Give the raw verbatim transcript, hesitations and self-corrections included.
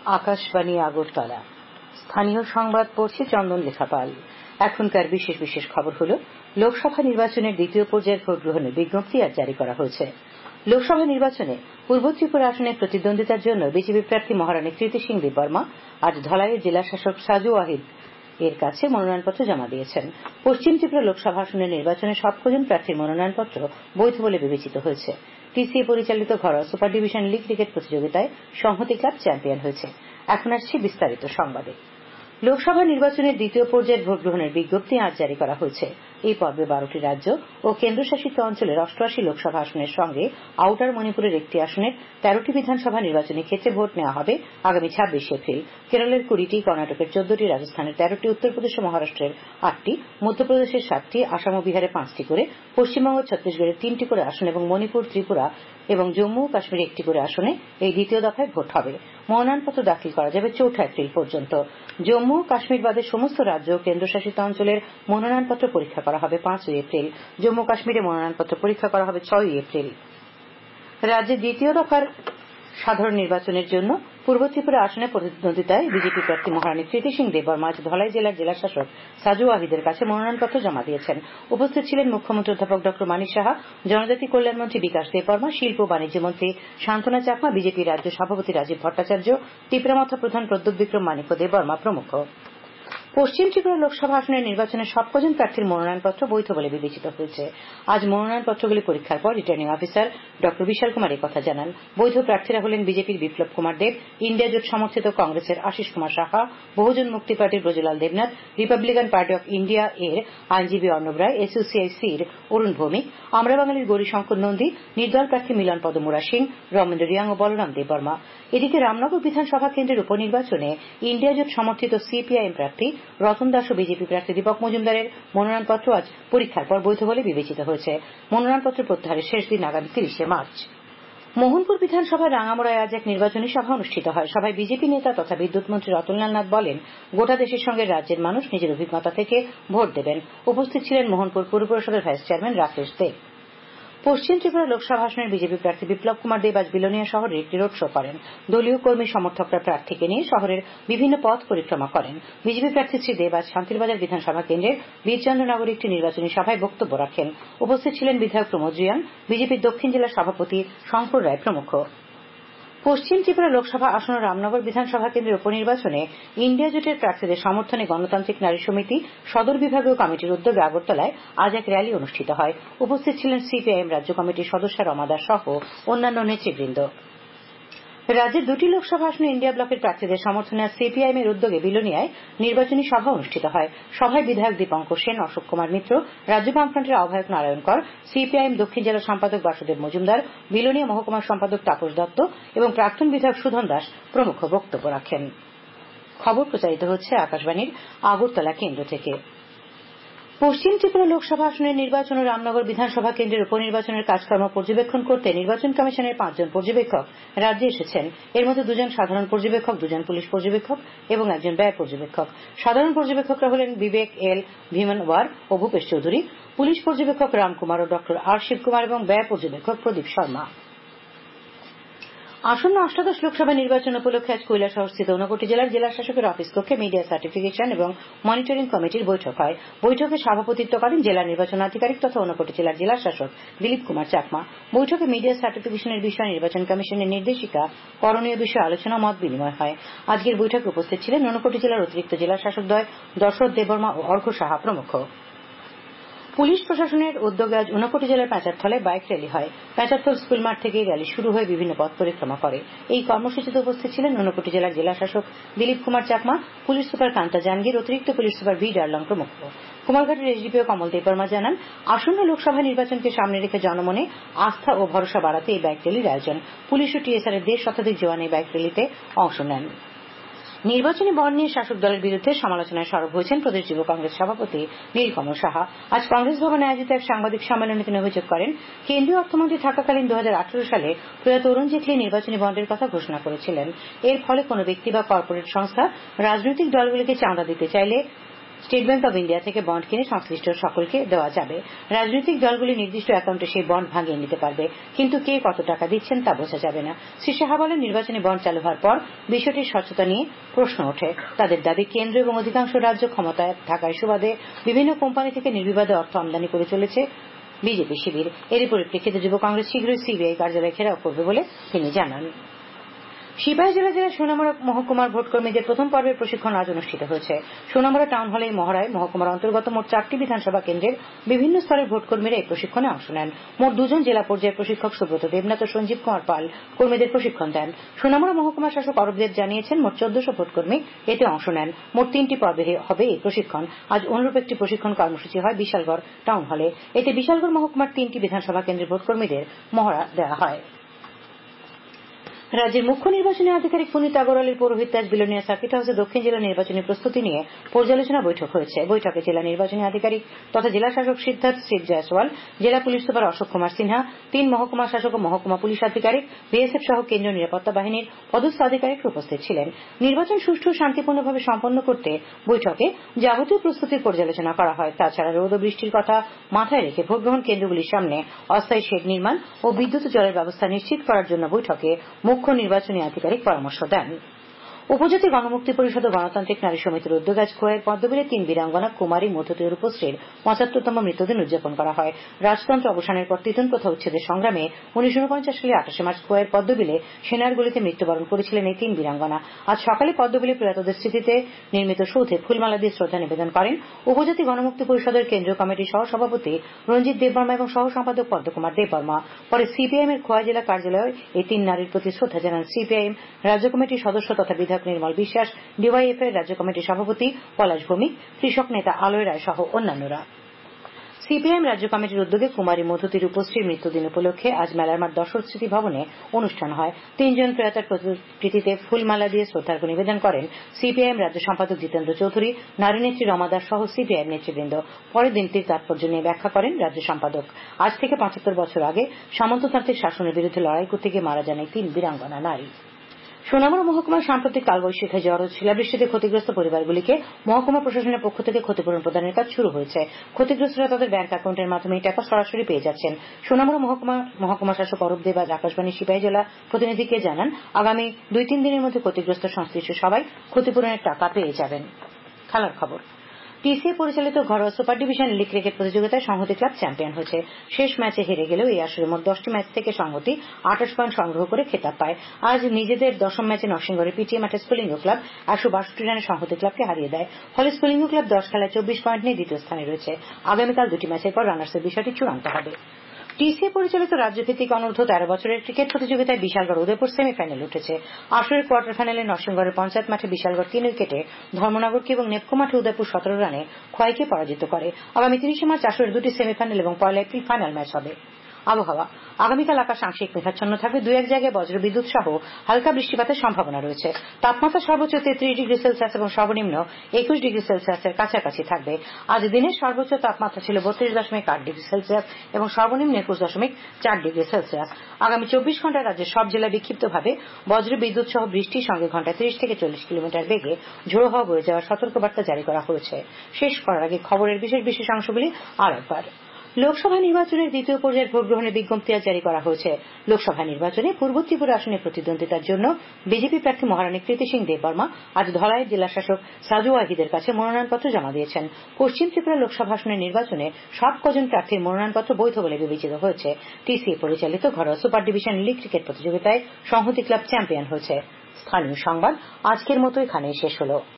আকাশবাণী আগরতলা। স্থানীয় সংবাদ পড়ছে চন্দন লেখাপাল। এখনকার বিশেষ বিশেষ খবর হল, লোকসভা নির্বাচনের দ্বিতীয় পর্যায়ের ভোট গ্রহণের বিজ্ঞপ্তি আজ জারি করা হয়েছে। লোকসভা নির্বাচনে পূর্ব ত্রিপুরা আসনে প্রতিদ্বন্দ্বিতার জন্য বিজেপি প্রার্থী মহারানী কৃতি সিং দেববর্মা আজ ধলাইয়ের জেলা শাসক সাজু ওয়াহিদ এর কাছে মনোনয়নপত্র জমা দিয়েছেন। পশ্চিম ত্রিপুরা লোকসভা আসনের নির্বাচনে সবকজন প্রার্থীর মনোনয়নপত্র বৈধ বলে বিবেচিত হয়েছে। টিসিএ পরিচালিত ঘরোয়া সুপার ডিভিশন লীগ ক্রিকেট প্রতিযোগিতায় সংহতি ক্লাব চ্যাম্পিয়ন হয়েছে। এখন আসছে বিস্তারিত সংবাদে। লোকসভা নির্বাচনের দ্বিতীয় পর্যায়ের ভোট গ্রহণের বিজ্ঞপ্তি আজ জারি করা হয়েছে। এই পর্বে বারোটি রাজ্য ও কেন্দ্রশাসিত অঞ্চলের অষ্টআশি লোকসভা আসনের সঙ্গে আউটার মণিপুরের একটি আসনের তেরোটি বিধানসভা নির্বাচনী ক্ষেত্রে ভোট নেওয়া হবে আগামী ছাব্বিশে এপ্রিল। কেরলের কুড়িটি, কর্ণাটকের চোদ্দটি, রাজস্থানের তেরোটি, উত্তরপ্রদেশ ও মহারাষ্ট্রের আটটি, মধ্যপ্রদেশের সাতটি, আসাম ও বিহারে পাঁচটি করে, পশ্চিমবঙ্গ ও ছত্তিশগড়ের তিনটি করে আসন এবং মণিপুর, ত্রিপুরা এবং জম্মু ও কাশ্মীরে একটি করে আসনে এই দ্বিতীয় দফায় ভোট হবে। মনোনয়নপত্র দাখিল করা যাবে চৌঠা এপ্রিল পর্যন্ত। জম্মু ও কাশ্মীর বাদে সমস্ত রাজ্য ও কেন্দ্রশাসিত অঞ্চলের মনোনয়নপত্র পরীক্ষা করা হবে পাঁচই এপ্রিল। জম্মু কাশ্মীরে মনোনয়নপত্র পরীক্ষা করা হবে ছয়ই এপ্রিল। রাজ্যে দ্বিতীয় দফার সাধারণ নির্বাচনের জন্য পূর্ব ত্রিপুরা আসনে প্রতিদ্বন্দ্বিতায় বিজেপি প্রার্থী মহারানী কৃতি সিং দেববর্মা আজ ধলাই জেলার জেলা শাসক সাজু ওয়াহিদের কাছে মনোনয়নপত্র জমা দিয়েছেন। উপস্থিত ছিলেন মুখ্যমন্ত্রী অধ্যাপক ড মানিক সাহা, জনজাতি কল্যাণমন্ত্রী বিকাশ দেববর্মা, শিল্প ও বাণিজ্য মন্ত্রী শান্তনা চাকমা, বিজেপি রাজ্য সভাপতি রাজীব ভট্টাচার্য, টিপ্রামথা প্রধান প্রদ্যোৎ বিক্রম মানিক্য দেববর্মা প্রমুখ। পশ্চিম ত্রিপুরা লোকসভা আসনের নির্বাচনে সবকজন প্রার্থীর মনোনয়নপত্র বৈধ বলে বিবেচিত হয়েছে। আজ মনোনয়নপত্রগুলি পরীক্ষার পর রিটার্নিং অফিসার ড বিশাল কুমার একথা জানান। বৈধ প্রার্থীরা হলেন বিজেপির বিপ্লব কুমার দেব, ইন্ডিয়া জোট সমর্থিত কংগ্রেসের আশিস কুমার সাহা, বহুজন মুক্তি পার্টির Brajalal Debnath, republican party of India এর আইনজীবী অর্ণব রায়, এসইউসিআইসির অরুণ ভৌমিক, আমরা বাঙালির গৌরীশঙ্কর নন্দী, নির্দল প্রার্থী মিলন পদ মুরা সিং, রমেন্দ্র রিয়াং ও বলরাম দেববর্মা। এদিকে রামনগর বিধানসভা কেন্দ্রের উপনির্বাচনে ইন্ডিয়া জোট সমর্থিত সিপিআইএম প্রার্থী রতন দাস ও বিজেপি প্রার্থী দীপক মজুমদারের মনোনয়নপত্র আজ পরীক্ষার পর বৈধ বলে বিবেচিত হয়েছে। মনোনয়নপত্র প্রত্যাহারের শেষ দিন আগামী তিরিশে মার্চ। মোহনপুর বিধানসভার রাঙামড়ায় আজ এক নির্বাচনী সভা অনুষ্ঠিত হয়। সভায় বিজেপি নেতা তথা বিদ্যুৎ মন্ত্রী রতনলাল নাথ বলেন, গোটা দেশের সঙ্গে রাজ্যের মানুষ নিজের অভিজ্ঞতা থেকে ভোট দেবেন। উপস্থিত ছিলেন মোহনপুর পুর পরিষদের ভাইস চেয়ারম্যান রাকেশ দেব। পশ্চিম ত্রিপুরা লোকসভা আসনের বিজেপি প্রার্থী বিপ্লব কুমার দেব আজ বিলোনিয়া শহরে একটি রোড শো করেন। দলীয় কর্মী সমর্থকরা প্রার্থীকে নিয়ে শহরের বিভিন্ন পথ পরিক্রমা করেন। বিজেপি প্রার্থী শ্রী দেব আজ শান্তিরবাজার বিধানসভা কেন্দ্রের বীরচন্দ্রনগরে একটি নির্বাচনী সভায় বক্তব্য রাখেন। উপস্থিত ছিলেন বিধায়ক প্রমোদ রিয়াং, বিজেপির দক্ষিণ জেলার সভাপতি শঙ্কর রায় প্রমুখ। পশ্চিম ত্রিপুরা লোকসভা আসন রামনগর বিধানসভা কেন্দ্রের উপনির্বাচনে ইন্ডিয়া জোটের প্রার্থীদের সমর্থনে গণতান্ত্রিক নারী সমিতি সদর বিভাগীয় কমিটির উদ্যোগে আগরতলায় আজ এক র্যালি অনুষ্ঠিত হয়। উপস্থিত ছিলেন সিপিআইএম রাজ্য কমিটির সদস্যা রমা দাস সহ অন্যান্য নেতৃবৃন্দ। রাজ্যের দুটি লোকসভা আসনে ইন্ডিয়া ব্লকের প্রার্থীদের সমর্থনে আজ সিপিআইএম এর উদ্যোগে বিলোনিয়ায় নির্বাচনী সভা অনুষ্ঠিত হয়। সভায় বিধায়ক দীপঙ্কর সেন, অশোক কুমার মিত্র, রাজ্য বামফ্রন্টের আহ্বায়ক নারায়ণ কর, সিপিআইএম দক্ষিণ জেলা সম্পাদক বাসুদেব মজুমদার, বিলোনিয়া মহকুমার সম্পাদক তাপস দত্ত এবং প্রাক্তন বিধায়ক সুধন দাস প্রমুখ বক্তব্য রাখেন। খবর প্রচারিত হচ্ছে আকাশবাণীর আগরতলা কেন্দ্র থেকে। পশ্চিম ত্রিপুরা লোকসভা আসনের নির্বাচন ও রামনগর বিধানসভা কেন্দ্রের উপনির্বাচনের কাজকর্ম পর্যবেক্ষণ করতে নির্বাচন কমিশনের পাঁচজন পর্যবেক্ষক রাজ্যে এসেছেন। এর মধ্যে দুজন সাধারণ পর্যবেক্ষক, দুজন পুলিশ পর্যবেক্ষক এবং একজন ব্যয় পর্যবেক্ষক। সাধারণ পর্যবেক্ষকরা হলেন বিবেক এল ভীমনওয়ার ও ভূপেশ চৌধুরী, পুলিশ পর্যবেক্ষক রামকুমার ও ডক্টর আর শিবকুমার এবং ব্যয় পর্যবেক্ষক প্রদীপ শর্মা। আসন্ন অষ্টাদশ লোকসভা নির্বাচন উপলক্ষে আজ কৈলাসহরস্থিত ঊনকোটি জেলার জেলা শাসকের অফিস কক্ষে মিডিয়া সার্টিফিকেশন এবং মনিটরিং কমিটির বৈঠক হয়। বৈঠকে সভাপতিত্ব করেন জেলা নির্বাচন আধিকারিক তথা ঊনকোটি জেলার জেলা শাসক দিলীপ কুমার চাকমা। বৈঠকে মিডিয়া সার্টিফিকেশনের বিষয়ে নির্বাচন কমিশনের নির্দেশিকা, করণীয় বিষয়ে আলোচনা মত বিনিময় হয়। আজকের বৈঠকে উপস্থিত ছিলেন ঊনকোটি জেলার অতিরিক্ত জেলা শাসকদ্বয় দশরথ দেববর্মা ও অর্ঘ্য সাহা প্রমুখ। পুলিশ প্রশাসনের উদ্যোগে আজ ঊনকোটি জেলার প্যাঁচারথলে বাইক র্যালি হয়। প্যাঁচারথল স্কুল মাঠ থেকে র্যালি শুরু হয়ে বিভিন্ন পথ পরিক্রমা করে। এই কর্মসূচিতে উপস্থিত ছিলেন ঊনকোটি জেলার জেলা শাসক দিলীপ কুমার চাকমা, পুলিশ সুপার কান্তা জাহাঙ্গীর, অতিরিক্ত পুলিশ সুপার ভি ডার্লং প্রমুখ। কুমারঘাটের এসডিপিও কমল দেববর্মা জানান, আসন্ন লোকসভা নির্বাচনকে সামনে রেখে জনমনে আস্থা ও ভরসা বাড়াতে এই বাইক র্যালির আয়োজন। পুলিশ ও টিএসআর এর দেড় শতাধিক জওয়ান এই বাইক র্যালিতে অংশ নেন। নির্বাচনী বন্ড নিয়ে শাসক দলের বিরুদ্ধে সমালোচনায় সরব হয়েছেন প্রদেশ যুব কংগ্রেস সভাপতি নীলকমল সাহা। আজ কংগ্রেস ভবনে আয়োজিত এক সাংবাদিক সম্মেলনে তিনি অভিযোগ করেন, কেন্দ্রীয় অর্থমন্ত্রী থাকাকালীন দু হাজার আঠারো সালে প্রয়াত অরুণ জেটলি নির্বাচনী বন্ডের কথা ঘোষণা করেছিলেন। এর ফলে কোন ব্যক্তি বা কর্পোরেট সংস্থা রাজনৈতিক দলগুলিকে চাঁদা দিতে চাইলে স্টেট ব্যাংক অব ইন্ডিয়া থেকে বন্ড কিনে সংশ্লিষ্ট সকলকে দেওয়া যাবে। রাজনৈতিক দলগুলি নির্দিষ্ট অ্যাকাউন্টে সেই বন্ড ভাঙিয়ে নিতে পারবে, কিন্তু কে কত টাকা দিচ্ছেন তা বোঝা যাবে না। শ্রী সাহা বলেন, নির্বাচনী বন্ড চালু হওয়ার পর বিষয়টির স্বচ্ছতা নিয়ে প্রশ্ন ওঠে। তাদের দাবি, কেন্দ্র এবং অধিকাংশ রাজ্য ক্ষমতায় থাকার সুবাদে বিভিন্ন কোম্পানি থেকে নির্বিবাদে অর্থ আমদানি করে চলেছে বিজেপি শিবির। এরই পরিপ্রেক্ষিতে যুব কংগ্রেস শীঘ্রই সিবিআই কার্যালয় ঘেরাও করবে বলে তিনি জানান। সিপাহীজলা জেলার সোনামুড়া মহকুমার ভোটকর্মীদের প্রথম পর্বের প্রশিক্ষণ আজ অনুষ্ঠিত হয়েছে। সোনামুড়া টাউন হলে এই মহড়ায় মহকুমার অন্তর্গত মোট চারটি বিধানসভা কেন্দ্রের বিভিন্ন স্তরের ভোটকর্মীরা এই প্রশিক্ষণে অংশ নেন। মোট দুজন জেলা পর্যায়ের প্রশিক্ষক সুব্রত দেবনাথ ও সঞ্জীব কুমার পাল কর্মীদের প্রশিক্ষণ দেন। সোনামুড়া মহকুমা শাসক অরূপ দেব জানিয়েছেন, মোট চোদ্দশো ভোটকর্মী এতে অংশ নেন। মোট তিনটি পর্বে হবে এই প্রশিক্ষণ। আজ অনুরূপ একটি প্রশিক্ষণ কর্মসূচি হয় বিশালগড় টাউন হলে। এতে বিশালগড় মহকুমার তিনটি বিধানসভা কেন্দ্রের ভোটকর্মীদের মহড়া দেওয়া হয়। রাজ্যের মুখ্য নির্বাচনী আধিকারিক পুনিত আগরওয়ালের পৌরোহিত্যে আজ বিলোনিয়া সার্কিট হাউসে দক্ষিণ জেলার নির্বাচনী প্রস্তুতি নিয়ে পর্যালোচনা বৈঠক হয়েছে। বৈঠকে জেলা নির্বাচনী আধিকারিক তথা জেলা শাসক সিদ্ধার্থ সিং জয়সওয়াল, জেলা পুলিশ সুপার অশোক কুমার সিনহা, তিন মহকুমা শাসক ও মহকুমা পুলিশ আধিকারিক, বিএসএফ সহ কেন্দ্রীয় নিরাপত্তা বাহিনীর পদস্থ আধিকারিকরা উপস্থিত ছিলেন। নির্বাচন সুষ্ঠু ও শান্তিপূর্ণভাবে সম্পন্ন করতে বৈঠকে যাবতীয় প্রস্তুতির পর্যালোচনা করা হয়। তাছাড়া রোদ ও বৃষ্টির কথা মাথায় রেখে ভোটগ্রহণ কেন্দ্রগুলির সামনে অস্থায়ী শেড নির্মাণ ও বিদ্যুৎ ও জলের ব্যবস্থা নিশ্চিত করার জন্য বৈঠকে মুখ্য নির্বাচনী আধিকারিক পরামর্শ দেন। উপজাতি গণমুক্তি পরিষদ ও গণতান্ত্রিক নারী সমিতির উদ্যোগে আজ খোয়াইয়ের পদ্মবিলে তিন বীরাঙ্গনা কুমারী মধুতী রূপশ্রীর পঁচাত্তরতম মৃত্যুদিন উদযাপন করা হয়। রাজতন্ত্র অবসানের পর তিতন প্রথা উচ্ছেদের সংগ্রামে উনিশশো উনপঞ্চাশ সালে আঠাশে মার্চ খোয়াইয়ের পদ্মবিলে সেনার গুলিতে মৃত্যুবরণ করেছিলেন এই তিন বীরাঙ্গনা। আজ সকালে পদ্মবিলে প্রয়াতদের স্মৃতিতে নির্মিত সৌধে ফুলমালা দিয়ে শ্রদ্ধা নিবেদন করেন উপজাতি গণমুক্তি পরিষদের কেন্দ্রীয় কমিটির সহসভাপতি রঞ্জিত দেববর্মা এবং সহ সম্পাদক পদ্মকুমার দেববর্মা। পরে সিপিআইএম এর খোয়াই জেলা কার্যালয়ে এই তিন নারীর প্রতি শ্রদ্ধা জানান সিপিআইএম রাজ্য কমিটির সদস্য তথা বিধায়ক নির্মল বিশ্বাস, ডিওয়াইএফ এর রাজ্য কমিটির সভাপতি পলাশ ভৌমিক, কৃষক নেতা আলোয় রায় সহ অন্যান্যরা। সিপিআইএম রাজ্য কমিটির উদ্যোগে কুমারী মধুতী রূপশ্রীর মৃত্যুদিন উপলক্ষে আজ মেলার মাঠ দর্শক স্মৃতি ভবনে অনুষ্ঠান হয়। তিনজন প্রয়াতার প্রতিকৃতিতে ফুলমালা দিয়ে শ্রদ্ধার্ঘ্য নিবেদন করেন সিপিআইএম রাজ্য সম্পাদক জিতেন্দ্র চৌধুরী, নারী নেত্রী রমা দাস সহ সিপিআইএম নেতৃবৃন্দ। পরে দিনটির তাৎপর্য নিয়ে ব্যাখ্যা করেন রাজ্য সম্পাদক। আজ থেকে পঁচাত্তর বছর আগে সামন্ততান্ত্রিক শাসনের বিরুদ্ধে লড়াই করতে গিয়ে মারা যান এই তিন বীরাঙ্গনা নারী। সোনামুড়া মহকুমার সাম্প্রতিক কালবৈশাখী ঝড় ও শিলাবৃষ্টিতে ক্ষতিগ্রস্ত পরিবারগুলিকে মহকুমা প্রশাসনের পক্ষ থেকে ক্ষতিপূরণ প্রদানের কাজ শুরু হয়েছে। ক্ষতিগ্রস্তরা তাদের ব্যাংক অ্যাকাউন্টের মাধ্যমে এই টাকা সরাসরি পেয়ে যাচ্ছেন। সোনামুড়া মহকুমা মহকুমা শাসক অরূপ দেব আজ আকাশবাণী সিপাহীজলা প্রতিনিধিকে জানান, আগামী দুই তিন দিনের মধ্যে ক্ষতিগ্রস্ত সংশ্লিষ্ট সবাই ক্ষতিপূরণের টাকা পেয়ে যাবেন। খেলার খবর। টিসিএ পরিচালিত ঘরোয়া সুপার ডিভিশন লিগ ক্রিকেট প্রতিযোগিতায় সংহতি ক্লাব চ্যাম্পিয়ন হয়েছে। শেষ ম্যাচে হেরে গেলেও এই আসরে মোট দশটি ম্যাচ থেকে সংহতি আঠাশ পয়েন্ট সংগ্রহ করে খেতাব পায়। আজ নিজেদের দশম ম্যাচে নরসিংগড়ের পিটিএ মাঠে স্ফুলিঙ্গ ক্লাব একশো বাষট্টি রানে সংহতি ক্লাবকে হারিয়ে দেয়। ফলে স্ফুলিঙ্গ ক্লাব দশ খেলায় চব্বিশ পয়েন্ট নিয়ে দ্বিতীয় স্থানে রয়েছে। আগামীকাল দুটি ম্যাচের পর রানার্সের বিষয়টি চূড়ান্ত হবে। টিসিএ পরিচালিত রাজ্যভিত্তিক অনূর্ধ্ব তেরো বছরের ক্রিকেট প্রতিযোগিতায় বিশালগড় উদয়পুর সেমিফাইনালে উঠেছে। আসরের কোয়ার্টার ফাইনালে নরসিংগড়ের পঞ্চায়েত মাঠে বিশালগড় তিন উইকেটে ধর্মনগরকে এবং নেপকো মাঠে উদয়পুর সতেরো রানে খোয়াইকে পরাজিত করে। আগামী তিরিশে মার্চ আসরের দুটি সেমিফাইনাল এবং পয়লা এপ্রিল ফাইনাল ম্যাচ হবে। আবহাওয়া। আগামীকাল আকাশ আংশিক মেঘাচ্ছন্ন থাকবে, দুই এক জায়গায় বজ্রবিদ্যুৎ সহ হালকা বৃষ্টিপাতের সম্ভাবনা রয়েছে। তাপমাত্রা সর্বোচ্চ তেত্রিশ ডিগ্রি সেলসিয়াস এবং সর্বনিম্ন একুশ ডিগ্রি সেলসিয়াসের কাছাকাছি থাকবে। আজ দিনের সর্বোচ্চ তাপমাত্রা ছিল বত্রিশ দশমিক আট ডিগ্রি সেলসিয়াস এবং সর্বনিম্ন একুশ দশমিক চার ডিগ্রি সেলসিয়াস। আগামী চব্বিশ ঘন্টায় রাজ্যের সব জেলায় বিক্ষিপ্তভাবে বজ্রবিদ্যুৎ সহ বৃষ্টির সঙ্গে ঘন্টায় ত্রিশ থেকে চল্লিশ কিলোমিটার বেগে ঝোড়ো হাওয়া বয়ে যাওয়ার সতর্কবার্তা জারি করা হয়েছে। শেষ করার আগে খবরের বিশেষ বিশেষ অংশগুলি আর একবার। লোকসভা নির্বাচনের দ্বিতীয় পর্যায়ের ভোট গ্রহণের বিজ্ঞপ্তি আজ জারি করা হয়েছে। লোকসভা নির্বাচনে পূর্ব ত্রিপুরা আসনে প্রতিদ্বন্দ্বিতার জন্য বিজেপি প্রার্থী মহারানী কৃতি সিং দেববর্মা আজ ধলাই জেলা শাসক সাজু ওয়াহিদের কাছে মনোনয়নপত্র জমা দিয়েছেন। পশ্চিম ত্রিপুরা লোকসভা আসনের নির্বাচনে সব কজন প্রার্থীর মনোনয়নপত্র বৈধ বলে বিবেচিত হয়েছে। টিসিএ পরিচালিত ঘরোয়া সুপার ডিভিশন লিগ ক্রিকেট প্রতিযোগিতায় সংহতি ক্লাব চ্যাম্পিয়ন হয়েছে। স্থানীয় সংবাদ আজকের মতো এখানেই শেষ হলো।